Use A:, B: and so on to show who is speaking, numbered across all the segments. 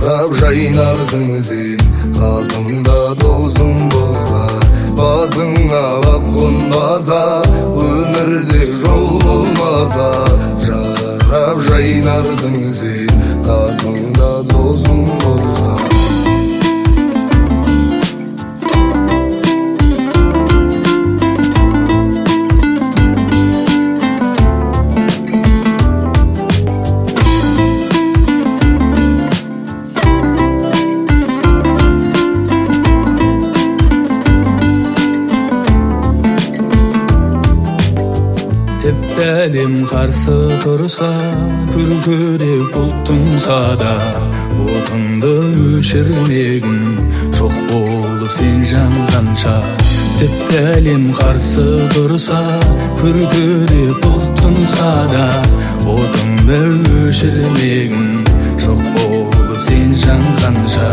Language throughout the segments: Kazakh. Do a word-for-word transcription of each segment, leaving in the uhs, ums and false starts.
A: жарап жайнарсың сен, қасыңда досың болса, басыңа ап қонбаса, өмірде жол болмаса. Жарап жайнарсың сен, қасыңда досың болса.
B: Тәлем қарсы тұрса, күркіреп бұлттың сада, отыңды өшірмегін, жоқ болып сен жанғанша. Тәлем қарсы тұрса, күркіреп бұлттың сада, отыңды өшірмегін, жоқ болып сен жанғанша.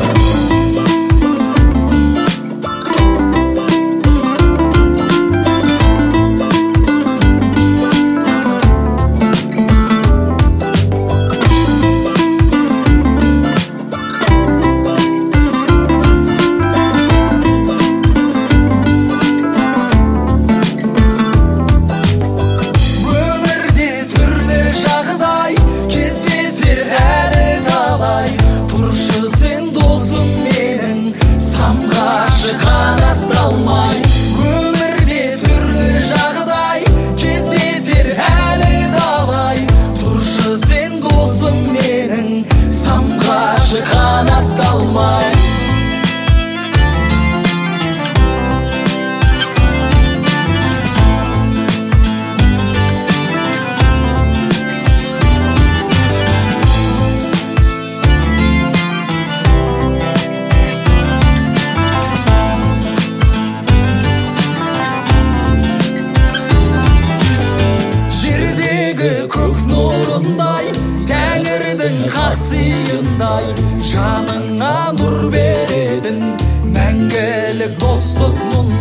C: Көк нұрындай, тәңірдің қасиындай, жаныңа нұр беретін мәңгілік достық мұң.